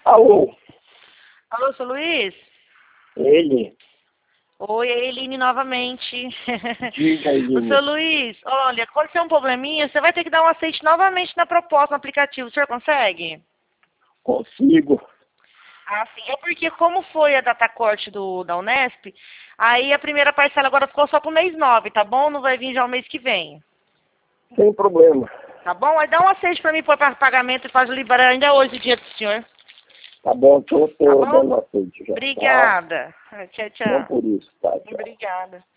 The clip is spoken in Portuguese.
Alô, Alô, seu Luiz? ele? Oi, é a Eline novamente. Diga, O seu Eline. Luiz, olha, aconteceu um probleminha, você vai ter que dar um aceite novamente na proposta, no aplicativo. O senhor consegue? Consigo. Ah, sim. É porque como foi a data corte da Unesp, aí a primeira parcela agora ficou só pro mês 9, tá bom? Não vai vir já o mês que vem. Sem problema. Tá bom? Aí dá um aceite pra mim pôr para pagamento e faz liberar ainda hoje o dia do senhor. Tá bom, tô Tá bom? dando aceite já. Tá? Obrigada. Tchau, Não tchau. por isso, tá? Tchau. Obrigada.